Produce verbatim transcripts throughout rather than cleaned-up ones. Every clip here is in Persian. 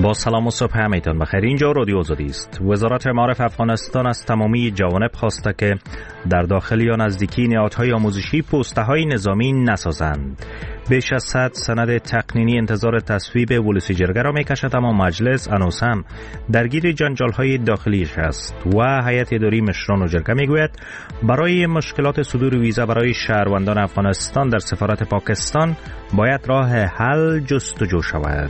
با سلام و صبح همیتان بخیر. اینجا رادیو آزادی است. وزارت معارف افغانستان از تمامی جوانب خواسته که در داخل یا نزدیکی نهادهای آموزشی پوسته‌های نظامی نسازند. بیش از صد سند تقنینی انتظار تصویب ولسی جرگه را میکشد، اما مجلس هنوز هم درگیر جنجال‌های داخلیش است و هیئت اداری مشران و جرگه میگوید برای مشکلات صدور ویزا برای شهروندان افغانستان در سفارت پاکستان باید راه حل جستجو شود.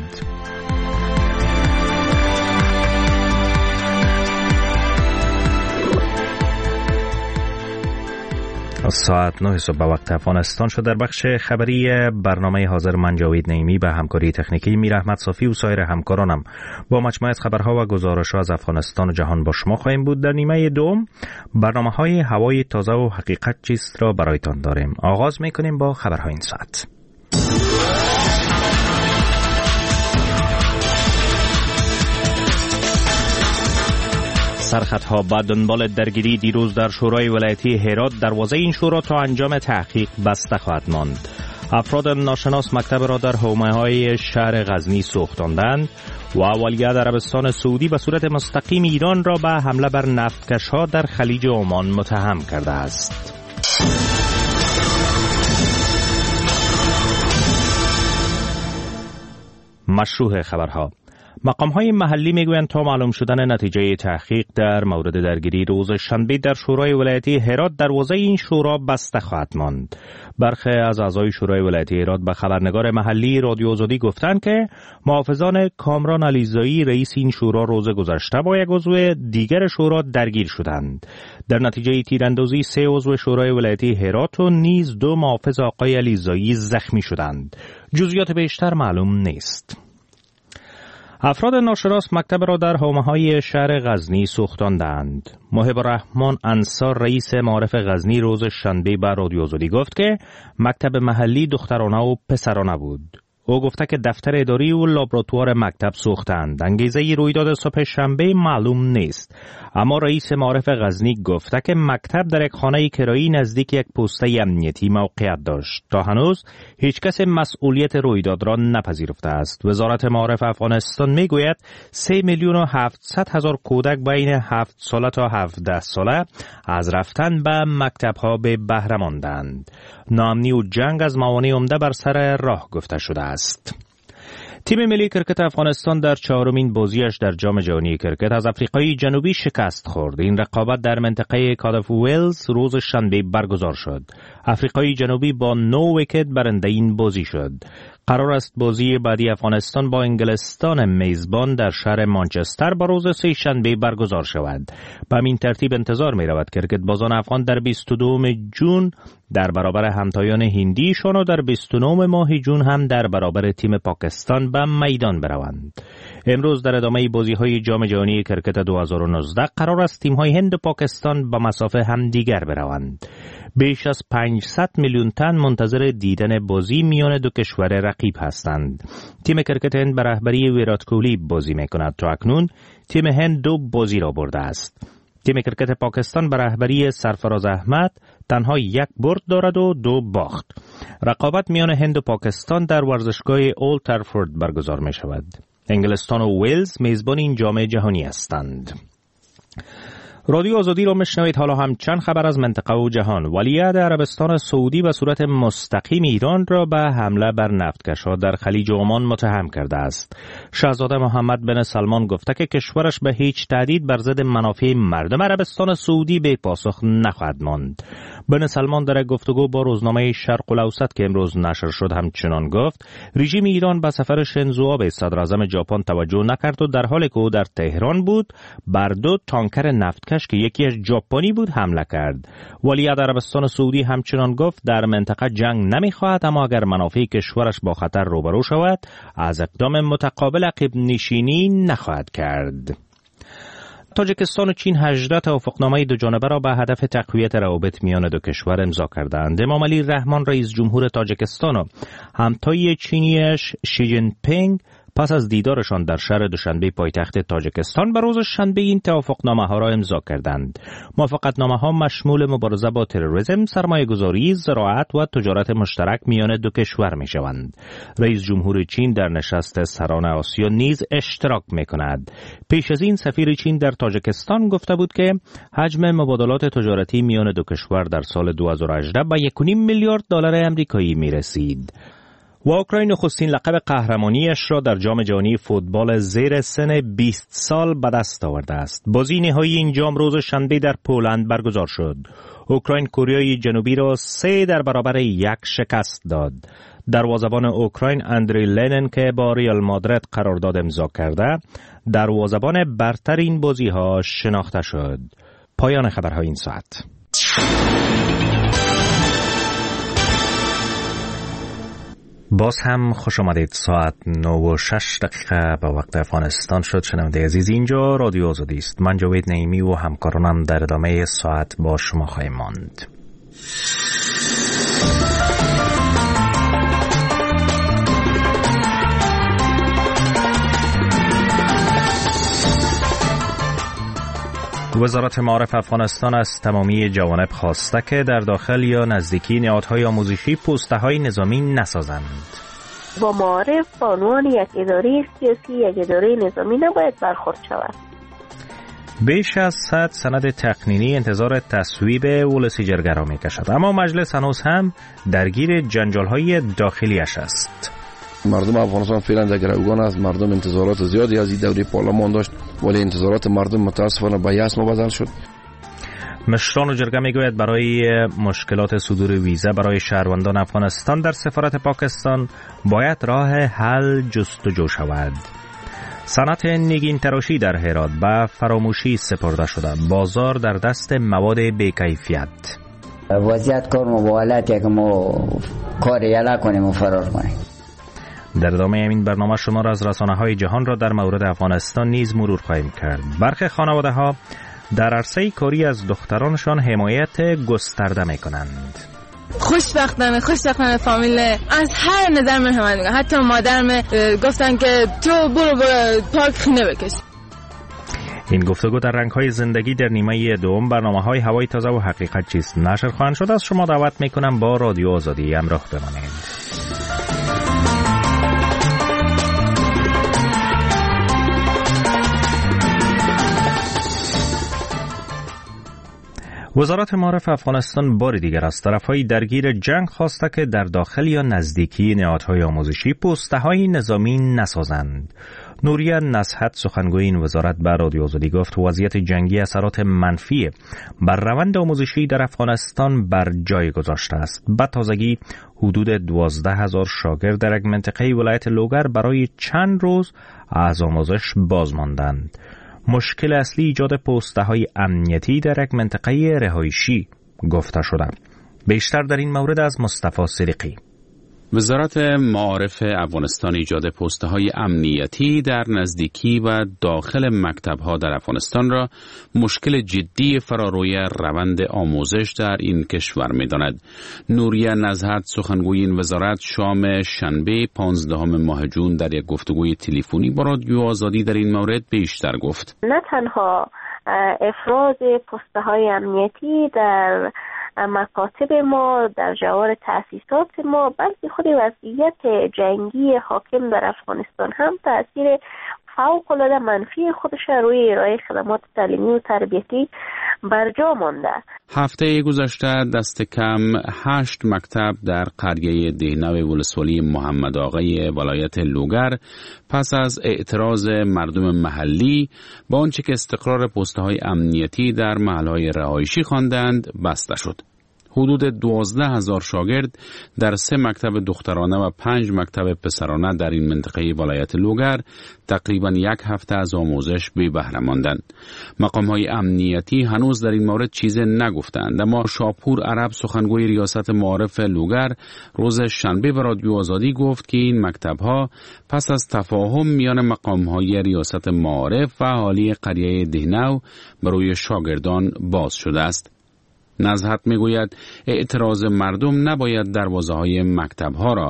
ساعت نه صبح به وقت افغانستان شد. در بخش خبری برنامه حاضر من جاوید نعیمی به همکاری تکنیکی میر احمد صافی و سایر همکارانم با مجموعه از خبرها و گزارش‌ها از افغانستان و جهان با شما خواهیم بود. در نیمه دوم برنامه‌های هوای تازه و حقیقت چیست را برایتان داریم. آغاز می‌کنیم با خبرهای این ساعت. سرخطها با دنبال درگیری دیروز در شورای ولایتی هرات دروازه این شورا تا انجام تحقیق بسته خواهد ماند. افراد ناشناس مکتب را در حومه‌های شهر غزنی سوختاندند و ولیعهد عربستان سعودی به صورت مستقیم ایران را به حمله بر نفتکش‌ها در خلیج عمان متهم کرده است. مشروع خبرها. مقام‌های محلی میگویند تا معلوم شدن نتیجه تحقیق در مورد درگیری روز شنبه در شورای ولایتی هرات دروازه این شورا بسته خواهد ماند. برخی از اعضای شورای ولایتی هرات به خبرنگار محلی رادیو آزادی گفتند که محافظان کامران علیزایی رئیس این شورا روز گذشته با یک عضو دیگر شورا درگیر شدند. در نتیجه تیراندازی سه عضو شورای ولایتی هرات و نیز دو محافظ آقای علیزایی زخمی شدند. جزئیات بیشتر معلوم نیست. افراد ناشناس مکتب را در حومه‌های شهر غزنی سوختاندند. محب الرحمن انصار رئیس معارف غزنی روز شنبه به رادیو آزادی گفت که مکتب محلی دخترانه و پسرانه بود. او گفته که دفتر اداری و لابراتوار مکتب سوختند. انگیزه رویداد صبح شنبه معلوم نیست، اما رئیس معارف غزنی گفته که مکتب در یک خانه کرایی نزدیک یک پسته امنیتی موقعیت داشت. تا هنوز هیچ کس مسئولیت رویداد را نپذیرفته است. وزارت معارف افغانستان میگوید سه میلیون و هفتصد هزار کودک بین هفت ساله تا هفده ساله از رفتن به مکتب ها به بهره ماندند. ناامنی و جنگ از موانع عمده بر سر راه گفته شده است. تیم ملی کرکت افغانستان در چهارمین بازیش در جام جهانی کرکت از آفریقای جنوبی شکست خورد. این رقابت در منطقه کادف ویلز روز شنبه برگزار شد. آفریقای جنوبی با نو ویکت برنده این بازی شد. قرار است بازی بعدی افغانستان با انگلستان میزبان در شهر مانچستر با روز سه شنبه برگزار شود. به همین ترتیب انتظار می رود کرکت بازان افغان در بیست و دوم ژوئن در برابر همتایان هندیشان و در بیست و نهم ماه ژوئن هم در برابر تیم پاکستان به میدان بروند. امروز در ادامه بازی‌های جام جهانی کرکت دو هزار و نوزده قرار است تیم‌های هند و پاکستان به مسافه همدیگر بروند. بیش از پانصد میلیون تن منتظر دیدن بازی میان دو کشور رقیب هستند. تیم کرکت هند به رهبری ویرات کوهلی بازی می‌کند. تا اکنون تیم هند دو بازی را برده است. تیم کرکت پاکستان به رهبری سرفراز احمد تنها یک برد دارد و دو باخت. رقابت میان هند و پاکستان در ورزشگاه اولد ترافورد برگزار می شود. انگلستان و ویلز میزبان این جام جهانی هستند. رادیو آزادی را میشنوید. حالا هم چند خبر از منطقه و جهان. ولیعهد عربستان سعودی به صورت مستقیم ایران را به حمله بر نفتکش‌ها در خلیج عمان متهم کرده است. شاهزاده محمد بن سلمان گفته که کشورش به هیچ تهدید بر ضد منافع مردم عربستان سعودی به پاسخ نخواهد ماند. بن سلمان در گفتگو با روزنامه شرق الاوسط که امروز نشر شد همچنان گفت رژیم ایران به سفر شینزو آبه صدر اعظم ژاپن توجه نکرد و در حالی که او در تهران بود بر دو تانکر نفتکش که یکی از ژاپنی بود حمله کرد. ولیعهد عربستان سعودی همچنان گفت در منطقه جنگ نمیخواهد، اما اگر منافع کشورش با خطر روبرو شود از اقدام متقابل عقب نشینی نخواهد کرد. تاجیکستان و چین هجده توافقنامه دو جانبه را به هدف تقویت روابط میان دو کشور امضا کردند. امام علی رحمان رئیس جمهور تاجیکستان و همتای چینیش شی جین پینگ پس از دیدارشان در شهر دوشنبه پایتخت تاجیکستان به روز شنبه این توافقنامه ها را امضا کردند. موافقتنامه ها مشمول مبارزه با تروریسم، سرمایه‌گذاری، زراعت و تجارت مشترک میان دو کشور می شوند. رئیس جمهور چین در نشست سران آسیا نیز اشتراک می کند. پیش از این سفیر چین در تاجیکستان گفته بود که حجم مبادلات تجارتی میان دو کشور در سال دو هزار و هجده به یک و نیم میلیارد دلار آمریکایی می رسید. و اوکراین نخستین لقب قهرمانیش را در جام جهانی فوتبال زیر سن بیست سال به دست آورده است. بازی نهایی این جام روز شنبه در پولند برگزار شد. اوکراین کره جنوبی را سه در برابر یک شکست داد. دروازه‌بان اوکراین اندری لنن که با ریال مادرید قرارداد امضا کرده، دروازه‌بان برتر این بازی‌ها شناخته شد. پایان خبرهای این ساعت. باز هم خوش آمدید. ساعت نه و شش دقیقه به وقت افغانستان شد. شنونده عزیز، اینجا رادیو آزادی است. من جاوید نعیمی و همکارانم در ادامه ساعت با شما خواهیم ماند. وزارت معارف افغانستان از تمامی جوانب خواسته که در داخل یا نزدیکی نهادهای آموزشی پوسته‌های نظامی نسازند. با معارف به عنوان یک اداره سیاسی، یک اداره نظامی نباید برخورد شود. بیش از صد سند تقنینی انتظار تصویب ولسی جرگرا می کشد، اما مجلس هنوز هم درگیر جنجال‌های داخلیش است. مردم افغانستان فعلا در گروگان است. مردم انتظارات زیادی از این دوره پارلمان داشت، ولی انتظارات مردم متاسفانه به یأس مبدل شد. مشران جرگه میگوید برای مشکلات صدور ویزا برای شهروندان افغانستان در سفارت پاکستان باید راه حل جستجو شود. صنعت نگین تراشی در هرات به فراموشی سپرده شده. بازار در دست مواد بی‌کیفیت. وضعیت کار مبالغه که ما کار یلا کنیم و فرار کنیم. در ادامه این برنامه شما را از رسانه‌های جهان را در مورد افغانستان نیز مرور خواهیم کرد. برخی خانواده‌ها در عرصه کاری از دخترانشان حمایت گسترده می‌کنند. خوشبختانه خوشبختانه فامیل از هر نظر من حمایت می‌کنه. حتی مادرم گفتن که تو برو برو پاک خینه بکش. این گفتگو در رنگ‌های زندگی در نیمه دوم برنامه‌های هوای تازه و حقیقت چیست نشر خواهند شد. از شما دعوت می‌کنم با رادیو آزادی همراه بمانید. وزارت معارف افغانستان بار دیگر از طرفهای درگیر جنگ خواسته که در داخل یا نزدیکی نهادهای آموزشی پوسته‌های نظامی نسازند. نوریه نصحت سخنگوی این وزارت به رادیو آزادی گفت وضعیت جنگی اثرات منفی بر روند آموزشی در افغانستان بر جای گذاشته است. به تازگی حدود دوازده هزار شاگرد در یک منطقه ولایت لوگر برای چند روز از آموزش باز ماندند. مشکل اصلی ایجاد پوسته‌های امنیتی در یک منطقه رهایشی گفته شده. بیشتر در این مورد از مصطفی صدیقی. وزارت معارف افغانستان ایجاد پوسته‌های امنیتی در نزدیکی و داخل مکتب‌ها در افغانستان را مشکل جدی فراروی روند آموزش در این کشور می‌داند. نوریه نزهت سخنگوی این وزارت شام شنبه پانزدهم ماه جون در یک گفتگوی تلفنی با رادیو آزادی در این مورد بیشتر گفت. نه تنها افراز پوسته‌های امنیتی در مکاتب ما، در جوار تأسیسات ما، بلکه خود وضعیت جنگی حاکم در افغانستان هم تأثیر فوق‌العاده منفی خودش روی ارائه خدمات تعلیمی و تربیتی بر جا مانده. هفته گذشته دست کم هشت مکتب در قریه دهنو ولسوالی محمد آقای ولایت لوگر پس از اعتراض مردم محلی با آنچه که استقرار پست‌های امنیتی در محل‌های رهایشی خواندند بسته شد. حدود دوازده هزار شاگرد در سه مکتب دخترانه و پنج مکتب پسرانه در این منطقه ولایت لوگر تقریبا یک هفته از آموزش بی بهره ماندند. مقام‌های امنیتی هنوز در این مورد چیزی نگفتند، اما شاپور عرب سخنگوی ریاست معارف لوگر روز شنبه به رادیو آزادی گفت که این مکتب‌ها پس از تفاهم میان مقام‌های ریاست معارف و اهالی قریه دهنو برای شاگردان باز شده است. نزهت میگوید اعتراض مردم نباید دروازه‌های مکتب‌ها را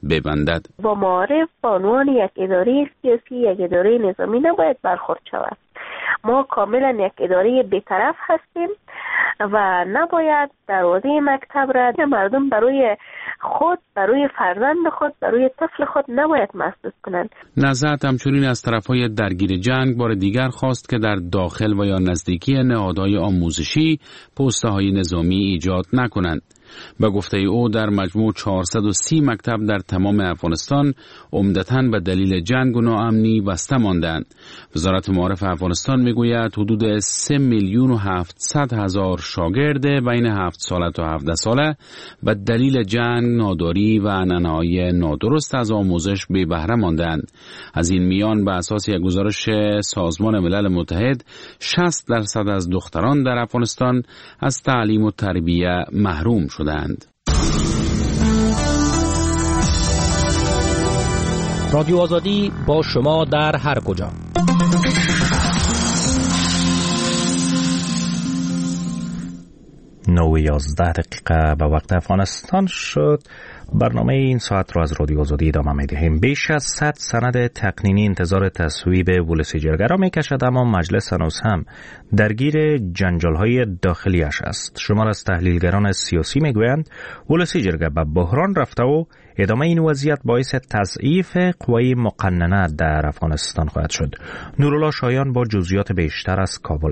ببندد. با معارف به عنوان یک اداره سیاسی، یک اداره نظامی نباید برخورد شود. ما کاملا یک اداره بی‌طرف هستیم و نباید دروازه مکتب را مردم برای خود، برای فرزند خود، برای طفل خود نباید مسدود کنند. نزد همچنین از طرفهای درگیر جنگ بار دیگر خواست که در داخل و یا نزدیکی نهادهای آموزشی پست‌های نظامی ایجاد نکنند. به گفته او در مجموع چهارصد و سی مکتب در تمام افغانستان عمدتاً به دلیل جنگ و ناامنی بسته ماندند. وزارت معارف افغانستان میگوید حدود سه میلیون و هفتصد هزار شاگرد بین هفت ساله تا هفده ساله به دلیل جنگ، ناداری و عنعنه‌های نادرست از آموزش بی بهره ماندند. از این میان به اساس یک گزارش سازمان ملل متحد شصت درصد از دختران در افغانستان از تعلیم و تربیت محروم شدند. رادیو آزادی با شما در هر کجا. نه و یازده دقیقه به وقت افغانستان شد. برنامه این ساعت را از رادیو آزادی ادامه می‌دهیم. بیش از صد سند تقنینی انتظار تصویب ولسی جرگه را می‌کشد، اما مجلس هنوز هم درگیر جنجال‌های داخلیش است. شمار از تحلیلگران سیاسی می‌گویند ولسی جرگه به بحران رفته و ادامه این وضعیت باعث تضعیف قوای مقننه در افغانستان خواهد شد. نورالله شایان با جزئیات بیشتر از کابل.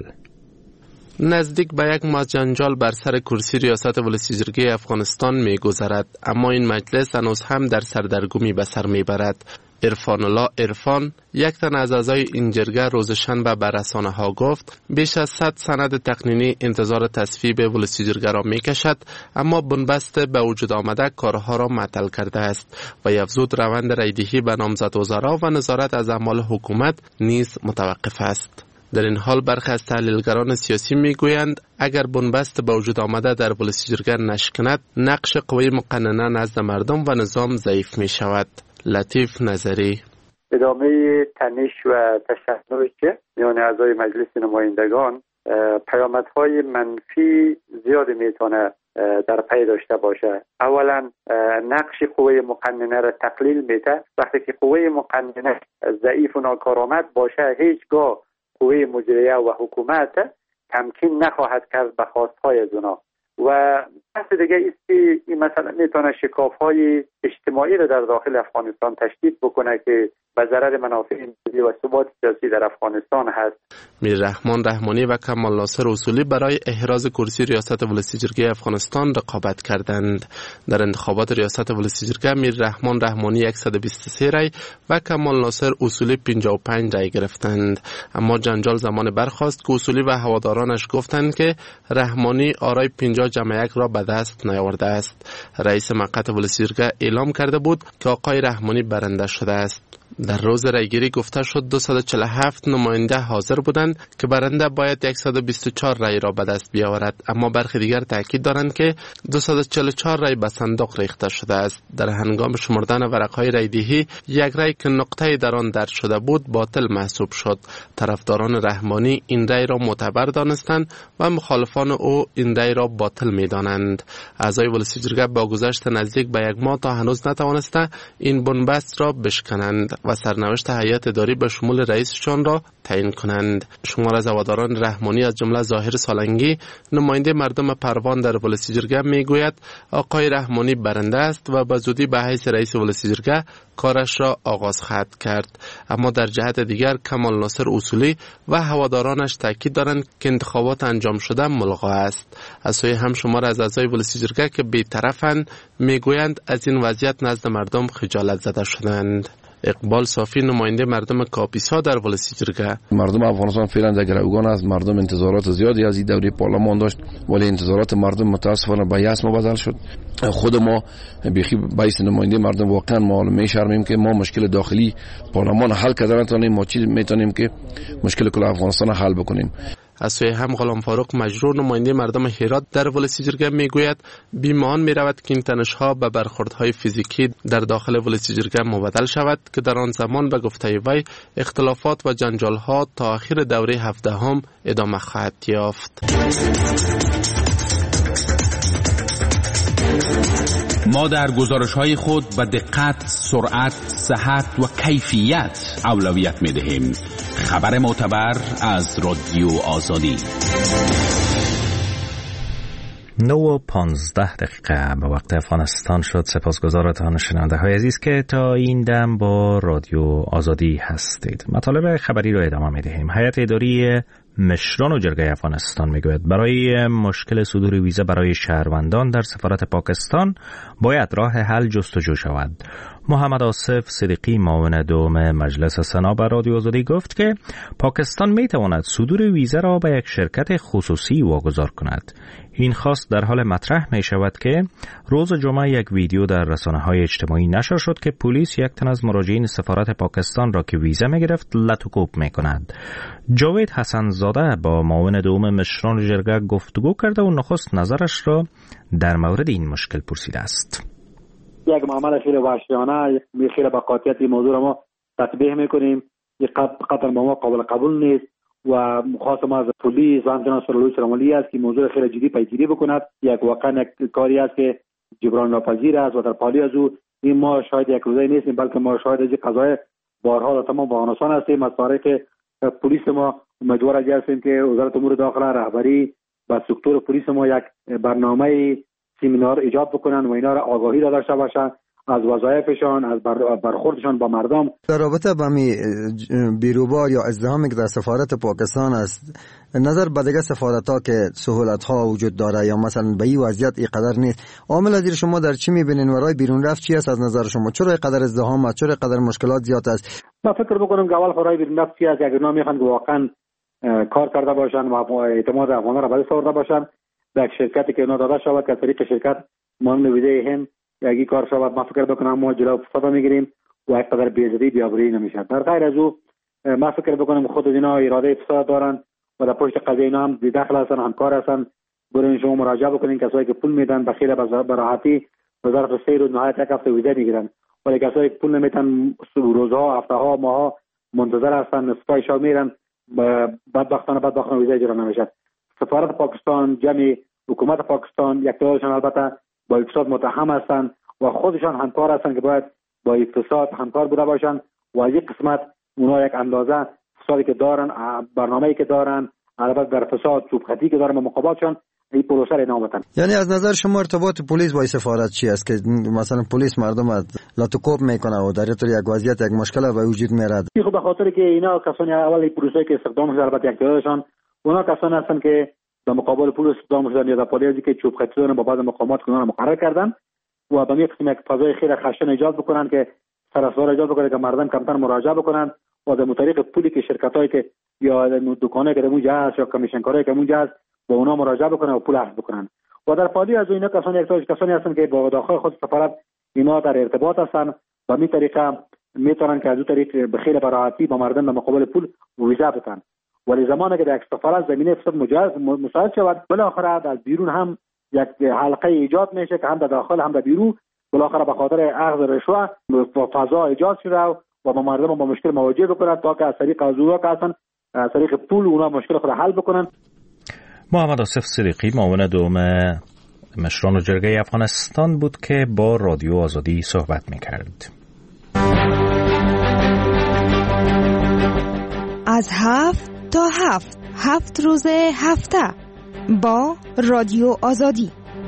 نزدیک به یک ماه جنجال بر سر کرسی ریاست ولسی جرگه افغانستان می گذرد، اما این مجلس هنوز هم در سردرگمی به سر می برد. عرفان الله عرفان، یک تن از اعضای این جرگه، روز شنبه به رسانه ها گفت بیش از صد سند تقنینی انتظار تصویب ولسی جرگه را می کشد، اما بنبست به وجود آمده کارها را معطل کرده است و یفزود روند رایدهی به نامزد وزرا و نظارت از اعمال حکومت نیز متوقف است. در این حال برخی از تحلیلگران سیاسی میگویند اگر بنبست به وجود آمده در ولسی جرگه نشکند، نقش قوی مقننه نزد مردم و نظام ضعیف می شود. لطیف نظری: ادامه تنش و تشنج میان اعضای مجلس نمایندگان پیامدهای منفی زیادی میتونه در پی داشته باشه. اولا نقش قوه مقننه را تقلیل میده. وقتی که قوه مقننه ضعیف و ناکارآمد باشه، هیچگاه قوه مجریه و حکومت تمکین نخواهد کرد به خواستهای از اونا. و بحث دیگه است که این مثلا میتونه شکاف‌های اجتماعی را در داخل افغانستان تشدید بکنه که به ضرر منافع ملی و ثبات سیاسی در افغانستان هست. میر رحمان رحمانی و کمال ناصر اصولی برای احراز کرسی ریاست ولسی جرگه افغانستان رقابت کردند. در انتخابات ریاست ولسی جرگه میر رحمان رحمانی صد و بیست و سه رای و کمال ناصر اصولی پنجاه و پنج رای گرفتند. اما جنجال زمان برخاست که اصولی و هوادارانش گفتند که رحمانی آرای پنجاه جمع یک را به دست نیاورده است. رئیس مقعد ولسی جرگه اعلام کرده بود که آقای رحمانی برنده شده است. در روز رایگیری گفته شد دویست و چهل و هفت نماینده حاضر بودند که برنده باید صد و بیست و چهار رای را به دست بیاورد، اما برخی دیگر تاکید دارند که دویست و چهل و چهار رای به صندوق ریخته شده است. در هنگام شمردن ورقهای رایدهی یک رای که نقطه در آن درج شده بود باطل محسوب شد. طرفداران رحمانی این رای را معتبر دانستند و مخالفان او این رای را باطل می‌دانند. اعضای ولسی جرگه با گذشت نزدیک به یک ماه تا هنوز نتوانسته این بنبست را بشکنند و سرنوشت هیئت اداری به شمول رئیسشان را تعیین کنند. شمار از هواداران رحمانی از جمله ظاهر سالنگی، نماینده مردم پروان در ولسی جرگه میگوید آقای رحمانی برنده است و به زودی به حیث رئیس ولسی جرگه کارش را آغاز خواهد کرد. اما در جهت دیگر کمال ناصر اصولی و هوادارانش تاکید دارند که انتخابات انجام شده ملغا است. از سوی هم شمار از اعضای ولسی جرگه که بی‌طرفند میگویند از این وضعیت نزد مردم خجالت زده شدند. اقبال صافی، نماینده مردم کاپیسا در ولسی جرگه: مردم افغانستان فعلا در گروگان است. مردم انتظارات زیادی از این دوره پارلمان داشت، ولی انتظارات مردم متاسفانه به یأس مبدل شد. خود ما بیخی بایست نماینده مردم واقعا ما میشرمیم که ما مشکل داخلی پارلمان حل کردن نتونیم، ما چی میتونیم که مشکل کل افغانستان حل بکنیم. از سوی هم غلام فاروق مجروح، نماینده مردم هرات در ولسی جرگه میگوید بیمان میرود که این تنش‌ها به برخوردهای فیزیکی در داخل ولسی جرگه مبدل شود که در آن زمان به گفته وی اختلافات و جنجال‌ها تا آخر دوره هفدهم ادامه خواهد یافت. ما در گزارش‌های خود به دقت، سرعت، صحت و کیفیت اولویت می‌دهیم. خبر معتبر از رادیو آزادی. نه و پانزده دقیقه به وقت افغانستان شد. سپاسگزارتان شنونده های عزیز که تا این دم با رادیو آزادی هستید. مطالب خبری را ادامه می‌دهیم. هیئت اداری مشران و جرگه افغانستان میگوید برای مشکل صدور ویزا برای شهروندان در سفارت پاکستان باید راه حل جستجو شود. محمد آصف صدیقی معاون دوم مجلس سنا به رادیو آزادی گفت که پاکستان میتواند صدور ویزا را به یک شرکت خصوصی واگذار کند. این خواست در حال مطرح می شود که روز جمعه یک ویدیو در رسانه‌های اجتماعی نشر شد که پلیس یک تن از مراجعین سفارت پاکستان را که ویزا می گرفت لط و کوب می کند. جاوید حسن زاده با معاون دوم مشران جرگه گفتگو کرده و نخست نظرش را در مورد این مشکل پرسیده است. یک معامله خیلی وحشیانه، خیلی با قاطعیت این موضوع را ما تطبیق میکنیم. این قطعا با ما قابل قبول نیست و خواستم از پلیس و همچنان سرالوی سرمالی است که موضوع خیلی جدی پیگیری بکند. یک واقعا یک کاری است که جبران ناپذیر است و در پالی از او این ما شاید یک روزه نیستیم، بلکه ما شاید از این قضای بارها در تمام افغانستان هستیم. از طریق پلیس ما امیدوار هستیم که وزارت امور داخله رهبری و سکتور پلیس ما یک برنامه سمینار ایجاد بکنن و اینا را آگاهی داشته باشن از وظایفشان، از برخوردشان با مردم. در رابطه با می بیروبار یا ازدحامی که در سفارت پاکستان است، نظر به دیگه سفارت ها که سهولت ها وجود داره یا مثلا به این وضعیت اینقدر نیست، عامل از شما در چی میبینین؟ ورای بیرون رفت چی است از نظر شما؟ چرا اینقدر ازدحام است؟ چرا اینقدر مشکلات زیاد است؟ من فکر بکنم که اول خورای بیرون رفت چی است، اگر اینا میخوان که واقعا کار کرده باشن و اعتماد افغانا را بالا آورده باشن به یک شرکتی که اینا داده شود که طریق شرکت مانند ویزای هند یکی کار شود، من فکر بکنم ما جلو فساد میگیریم و یک قدر بی‌عزتی بیابری نمیشه. در غیر از او من فکر بکنم خود اینا اراده فساد دارن و در پشت قضیه اینا هم داخل هستن، همکار هستن. برین شما مراجعه بکنین کسایی که پول میدن بخیل به راحتی وزارت سه روز نهایت یک هفته ویزا میگیرن، ولی کسایی که پول نمیدن روزها، هفته ها، ماها منتظر هستن، سپای شو میرن، بدبختانه بدبختانه ویزا اجرا نمیشه. سفارت پاکستان، جمعی حکومت پاکستان یک تعدادشان البته با اقتصاد متهم هستند و خودشان همکار هستند که باید با اقتصاد همکار بوده باشند و از یک قسمت اونا یک اندازه فسادی که دارن، برنامه‌ای که دارن، البته در فساد چوبخطی که دارن با مقابلشان این پروسه را ادامه بدن. یعنی از نظر شما ارتباط پلیس با سفارت چی است که مثلا پلیس مردم لاتوکوب میکنه و در طور یک وضعیت یک مشکل به وجود میاد؟ خب به خاطر که اینا کسانی اول این پروسه که استخدام شده البته یک تعدادشان اونا کسانی هستند که در مقابل پلیس استخدام شدن یا در پالیزی که چوبخطی دارن با بعض مقامات کنن مقرر کردن و به یک قسم یک فضای خیلی خشن ایجاد بکنن که سراسر ایجاد بکنه که مردم کمتر مراجعه بکنن و در طریق پولی که شرکتایی که یا دکانایی که در اونجا هست یا کمیشنکارایی که اونجا هست با اونا مراجعه بکنن و پول حذف بکنن و در پالی از اینا کسانی یک کسانی هستن که با داخل خود سفارت اینا در ارتباط هستن و می طریقه میتونن که از اون طریق به خیلی براحتی با مردم در مقابل پول ویزا بدن. ولی زمانی که در یک سفارت زمینه فساد مجاز مساعد شود بالاخره در بیرون هم یک حلقه ایجاد میشه که هم در داخل هم در بیرون بالاخره به خاطر اخذ رشوه فضا ایجاد شده و با مردم با مشکل مواجه بکنند تا که از طریق ازورا که هستن از طریق پول اونا مشکل خود حل بکنن. محمد آصف صدیقی معاون دوم مشران و جرگه افغانستان بود که با رادیو آزادی صحبت میکرد. از هفت تا هفت هفت روز هفته با رادیو آزادی.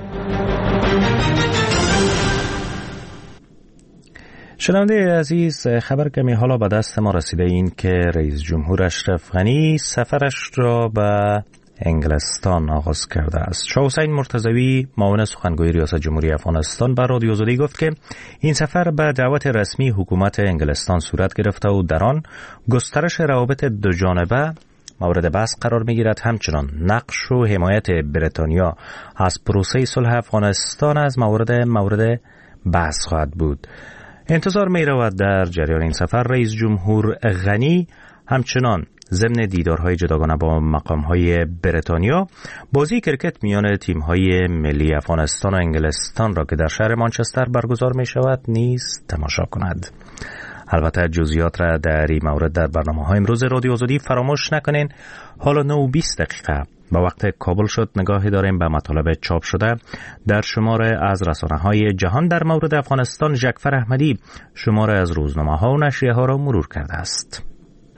شنونده عزیز، خبر کمی حالا به دست ما رسیده این که رئیس جمهور اشرف غنی سفرش را به انگلستان آغاز کرده است. شاه حسین مرتضوی معاون سخنگوی ریاست جمهوری افغانستان بر رادیو آزادی گفت که این سفر به دعوت رسمی حکومت انگلستان صورت گرفته و در آن گسترش روابط دو جانبه مورد بحث قرار می‌گیرد. همچنان نقش و حمایت بریتانیا از پروسه صلح افغانستان از موارد مورد بحث خواهد بود. انتظار می‌رود در جریان این سفر رئیس جمهور غنی همچنان ضمن دیدارهای جداگانه با مقام‌های بریتانیا بازی کرکت میان تیم‌های ملی افغانستان و انگلستان را که در شهر مانچستر برگزار می‌شود نیز تماشا کند. البته جزئیات را در این مورد در برنامه‌های امروز رادیو آزادی فراموش نکنین. حالا نه و بیست دقیقه به وقت کابل شد نگاهی داریم به مطالب چاپ شده در شماره از رسانه‌های جهان در مورد افغانستان. ژکفر احمدی شماره از روزنامه‌ها و نشریه‌ها را مرور کرده است.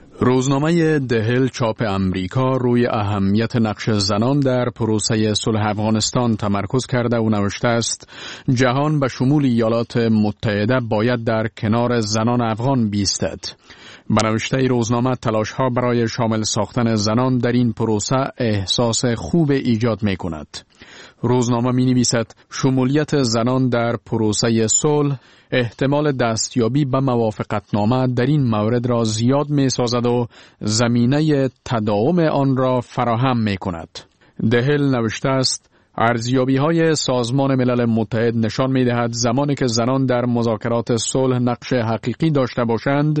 روزنامه دهل چاپ امریکا روی اهمیت نقش زنان در پروسه صلح افغانستان تمرکز کرده و نوشته است جهان به شمول ایالات متحده باید در کنار زنان افغان بیستد. به نوشته روزنامه تلاش‌ها برای شامل ساختن زنان در این پروسه احساس خوب ایجاد می کند. روزنامه می نویسد شمولیت زنان در پروسه صلح احتمال دستیابی به موافقتنامه در این مورد را زیاد می سازد و زمینه تداوم آن را فراهم می کند. دهل نوشته است ارزیابی های سازمان ملل متحد نشان می دهد زمانی که زنان در مذاکرات صلح نقش حقیقی داشته باشند،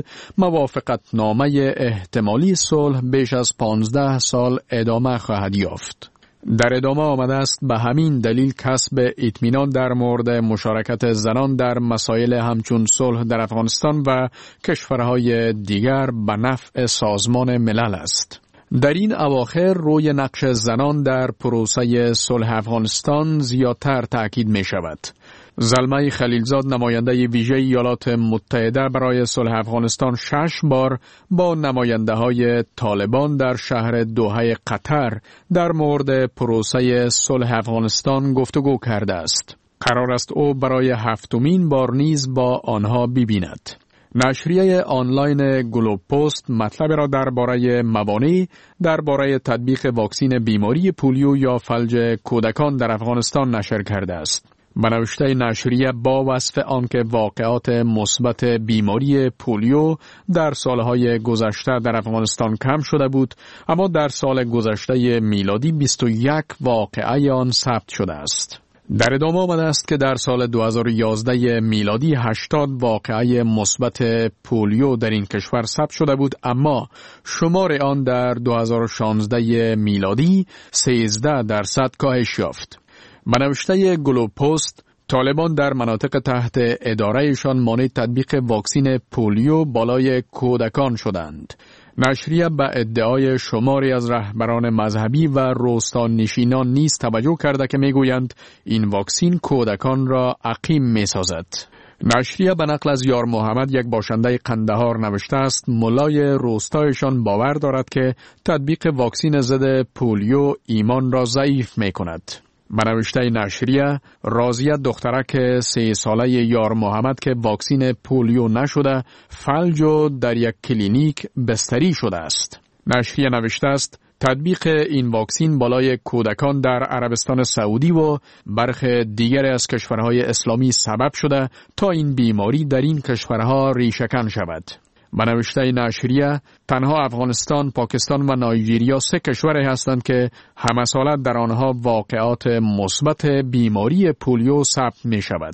موافقتنامه احتمالی صلح بیش از پانزده سال ادامه خواهد یافت. در ادامه آمده است به همین دلیل کسب اطمینان در مورد مشارکت زنان در مسائل همچون صلح در افغانستان و کشورهای دیگر به نفع سازمان ملل است. در این اواخر روی نقش زنان در پروسه صلح افغانستان زیادتر تأکید می شود. زلمه خلیلزاد نماینده ویژه ایالات متحده برای صلح افغانستان شش بار با نماینده های طالبان در شهر دوحه قطر در مورد پروسه صلح افغانستان گفتگو کرده است. قرار است او برای هفتمین بار نیز با آنها ببیند. نشریه آنلاین گلوب پست مطلب را درباره موانع درباره تطبیق واکسن بیماری پولیو یا فلج کودکان در افغانستان نشر کرده است. به نوشته نشریه با وصف آنکه واقعات مثبت بیماری پولیو در سالهای گذشته در افغانستان کم شده بود، اما در سال گذشته میلادی بیست و یک واقعه آن ثبت شده است. در ادامه آمده است که در سال دو هزار و یازده میلادی هشتاد واقعه مثبت پولیو در این کشور ثبت شده بود، اما شمار آن در دو هزار و شانزده میلادی سیزده درصد کاهش یافت. به نوشته گلوب پست طالبان در مناطق تحت ادارهشان مانع تطبیق واکسن پولیو بالای کودکان شدند. نشریه به ادعای شماری از رهبران مذهبی و روستانشینان نیز توجه کرده که میگویند این واکسن کودکان را عقیم میسازد. نشریه به نقل از یار محمد یک باشنده قندهار نوشته است ملای روستایشان باور دارد که تطبیق واکسن ضد پولیو ایمان را ضعیف میکند. به نوشته نشریه راضیه دخترک سه ساله یار محمد که واکسن پولیو نشده فلج و در یک کلینیک بستری شده است. نشریه نوشته است تطبیق این واکسن بالای کودکان در عربستان سعودی و برخی دیگر از کشورهای اسلامی سبب شده تا این بیماری در این کشورها ریشه‌کن شود. به نوشته نشریه تنها افغانستان، پاکستان و نایجریا سه کشوری هستند که همه ساله در آنها واقعات مثبت بیماری پولیو ثبت می شود.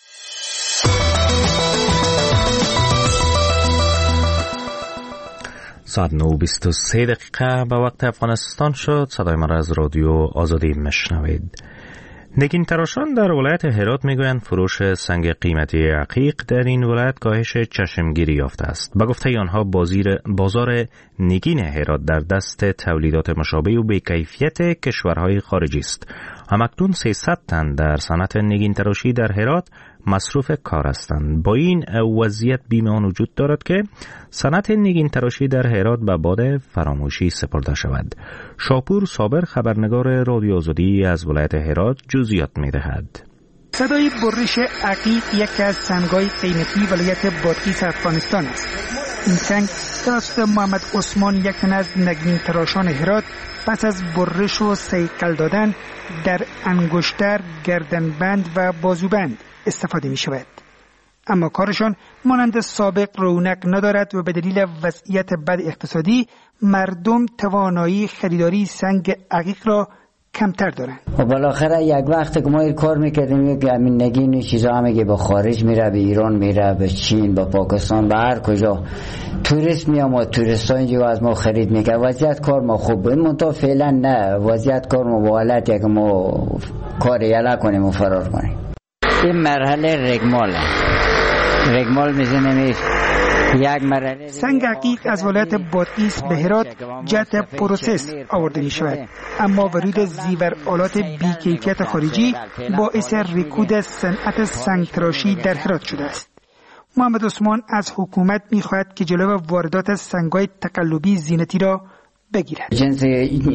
ساعت نه و بیست و سه دقیقه به وقت افغانستان شد. صدای ما را از رادیو آزادی مشنوید. نگین تراشان در ولایت هرات میگویند فروش سنگ قیمتی عقیق در این ولایت کاهش چشمگیری یافته است. به گفته آنها بازار نگین هرات در دست تولیدات مشابه و بی‌کیفیت کشورهای خارجی است. همکنون سیصد تن در صنعت نگین تراشی در هرات مصروف کار هستند. با این وضعیت بیم آن وجود دارد که صنعت نگین تراشی در هرات به باد فراموشی سپرده شود. شاپور صابر خبرنگار رادیو آزادی از ولایت هرات جزئیات می‌دهد. صدای برش عقیق یکی از سنگ‌های قیمتی ولایت بادغیس افغانستان است. این سنگ توسط محمد عثمان یک تن از نگین تراشان هرات پس از برش و صیقل دادن در انگشتر، گردنبند و بازوبند استفاده می شود. اما کارشان مانند سابق رونق ندارد و به دلیل وضعیت بد اقتصادی مردم توانایی خریداری سنگ عقیق را کمتر دارند. و بالاخره یک وقت که ما این کار میکردیم که همین نگین چیزا همه به خارج میره، به ایران میره، به چین، به پاکستان، به هر کجا توریست میام و توریستا اینجا از ما خرید میکنه. وضعیت کار ما خوب بود، منتها فعلا نه. وضعیت کار ما با حالتیه که ما کار یلا کنیم و فرار کنیم. این مرحله رگماله رگمال میزنیم سنگ عقیق از ولایت بادغیس به هرات جهت پروسس آورده می شود، اما ورود زیور آلات بی‌کیفیت خارجی باعث رکود صنعت سنگ تراشی در هرات شده است. محمد عثمان از حکومت می خواهد که جلو واردات سنگ‌های تقلبی زینتی را بگیرد. جنس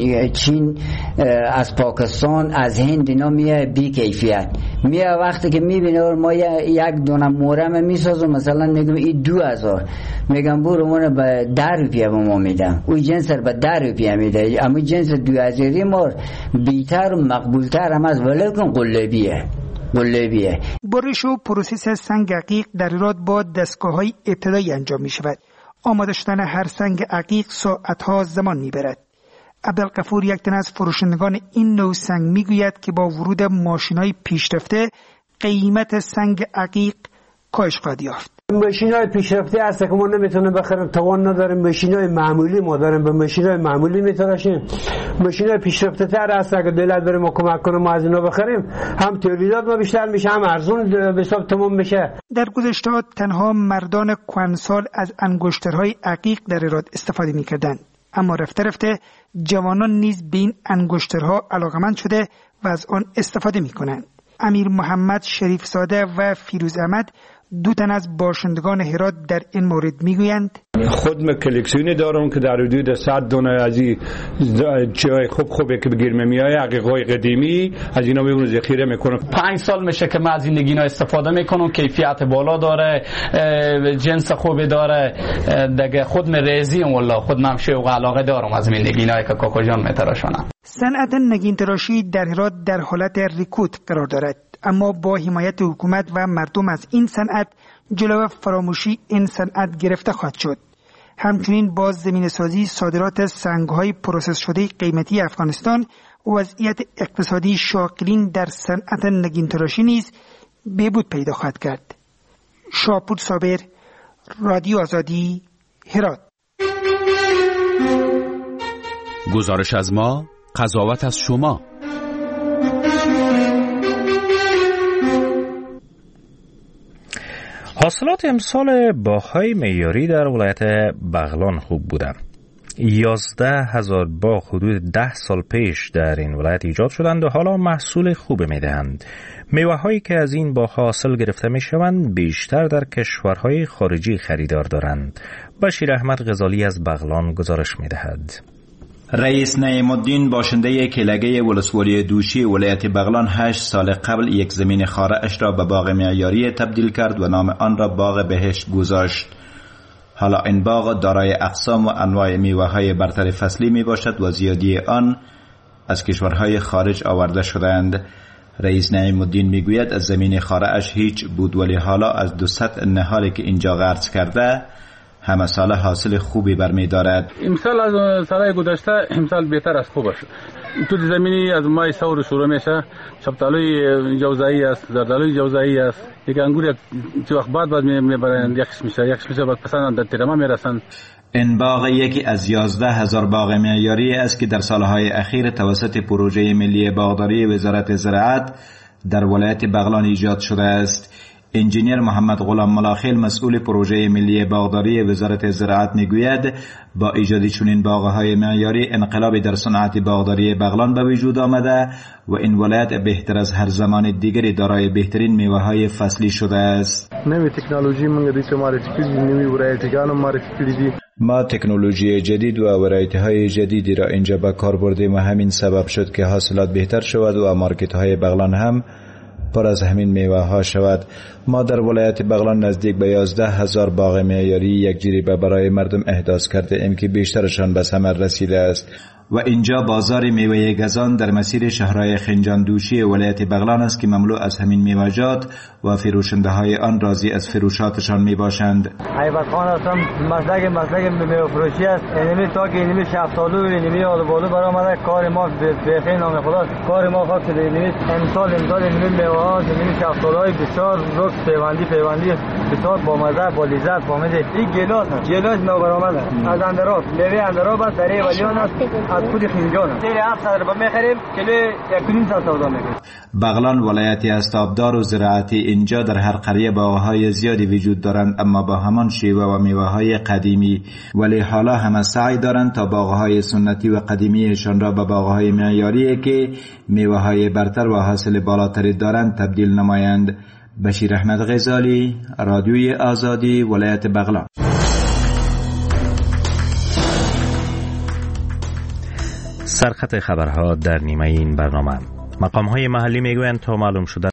چین از پاکستان از هند اینا میاد بی کیفیت میاد، وقتی که میبینه ما یک دونه مورم میسازم مثلا میگم این دو هزار میگم برو من به ده روپیه به ما میدم، اون جنس به ده روپیه میده، اما جنس دو هزاری ما بیتر و مقبولتر هم از ولیکن قلبیه قلبیه. برش و پروسس سنگ عقیق در ایراد با دستگاه‌های ابتدایی انجام میشود. آماده شدن هر سنگ عقیق ساعتها زمان میبرد. عبدالغفور یک تن از فروشندگان این نوع سنگ میگوید که با ورود ماشین‌های پیشرفته قیمت سنگ عقیق کاهش خواهد یافت. ماشین‌های پیشرفته هست که ما نمیتونیم بخریم، توان نداریم. ماشین‌های معمولی ما داریم، به ماشین‌های معمولی میتراشیم. ماشین‌های پیشرفته تر هست که دولت بره ما کمک کنه ما از اینا بخریم، هم تولیدات ما بیشتر میشه، هم ارزون به حساب تمام میشه. در گذشته تنها مردان کهنسال از انگشترهای عقیق در ایراد استفاده میکردند، اما رفته رفته جوانان نیز به این انگشترها علاقمند شده و از آن استفاده میکنند. امیر محمد شریف زاده و فیروز احمد دو تن از باشندگان هرات در این مورد میگویند خود من کلکسیونی دارم که در حدود صد دونه از این چای خوب خوبه که بگیر میای عقیقای قدیمی از اینا میمونه ذخیره میکنم. پنج سال میشه که من از این نگینا استفاده میکنم، کیفیت بالا داره، جنس خوبی داره، دیگه خود من ریزیم والله، خود من شوق علاقه دارم از این نگینایی که کاکا جان میتراشونم. صنعت نگین تراشی در هرات در حالت رکود قرار دارد، اما با حمایت حکومت و مردم از این صنعت جلو فراموشی این صنعت گرفته خواهد شد. همچنین با زمین سازی صادرات سنگ‌های پروسس شده قیمتی افغانستان و وضعیت اقتصادی شاغلین در صنعت نگین تراشی نیز بهبود پیدا خواهد کرد. شاپور صابر، رادیو آزادی، هرات. گزارش از ما، قضاوت از شما. حاصلات امسال باغ‌های معیاری در ولایت بغلان خوب بودند. یازده هزار باغ حدود ده سال پیش در این ولایت ایجاد شدند و حالا محصول خوب می‌دهند. میوه‌هایی که از این باغ‌ها حاصل گرفته می‌شوند بیشتر در کشورهای خارجی خریدار دارند. بشیر احمد غزالی از بغلان گزارش می‌دهد. رئیس نعیم الدین باشنده کلگه ولسوالی دوشی ولایت بغلان هشت سال قبل یک زمین خاره اش را به باغ معیاری تبدیل کرد و نام آن را باغ بهشت گذاشت. حالا این باغ دارای اقسام و انواع میوه‌های برتر فصلی می باشد و زیادی آن از کشورهای خارج آورده شدند. رئیس نعیم الدین می گوید از زمین خاره اش هیچ بود، ولی حالا از دوصد نهالی که اینجا غرس کرده همه سال حاصل خوبی برمی دارد. امسال از سالهای گذشته امسال بهتر است، خوب است. تو زمینی از ماه سور شروع میشه، شفتالوی جوزایی است، زردالوی جوزایی است، یک انگور چه وقت بعد بعد میبرند، یکش میشه یکش میشه بعد پسند در ترما میرسند. این باغ یکی از یازده هزار باغ معیاری است که در سالهای اخیر توسط پروژه ملی باغداری وزارت زراعت در ولایت بغلان ایجاد شده است. انجینیر محمد غلام ملاخیل مسئول پروژه ملی باغداری وزارت زراعت میگوید با ایجاد چنین باغ‌های معیاری انقلابی در صنعت باغداری بغلان به وجود آمده و این ولایت بهتر از هر زمان دیگری دارای بهترین میوه‌های فصلی شده است. نوی تکنولوژی منگه دیچه معرفی کردی، نوی ورایتگان معرفی کردی. ما تکنولوژی جدید و ورایت‌های جدیدی را اینجا به کار بردیم و همین سبب شد که حاصلات بهتر شود و مارکت‌های بغلان هم پر از همین میوه ها شود. ما در ولایت بغلان نزدیک به یازده هزار باغ معیاری یک جریبه برای مردم احداث کرده ایم که بیشترشان به ثمر رسیده است و اینجا بازار میوه گزان در مسیر شهرهای خنجان دوشی ولایت بغلان است که مملو از همین میوه‌جات و فروشنده های آن راضی از فروشاتشان می باشند. ایوب خان هستم، مسلک مسلک میوه فروشی است. اینمی تا که اینمی شفتالو و اینمی آلوبالو برآمده، کار ما به خیر نام خداست. کار ما خوب شده. اینمی امسال امسال اینمی میوه ها، اینمی شفتالوهای بسیار رک پیوندی پیوندی بسیار با مزه با لذت فهمیدید. این گلاس گلاس نو برآمده از اندراب، میوه اندراب است، در ولیان است. از خود خینجان سیر هفت صد رو میخریم کیلو یک و نیم صد سودا میکنیم. بغلان ولایتی است آبدار و زراعتی. اینجا در هر قریه باغهای زیادی وجود دارند، اما با همان شیوه و میوه‌های قدیمی، ولی حالا همه سعی دارند تا باغهای سنتی و قدیمیشان را به باغهای معیاری که میوه‌های برتر و حاصل بالاتری دارند تبدیل نمایند. بشیر احمد غزالی، رادیوی آزادی، ولایت بغلان. سرخط خبرها در نیمه این برنامه. مقام‌های محلی میگویند تا معلوم شده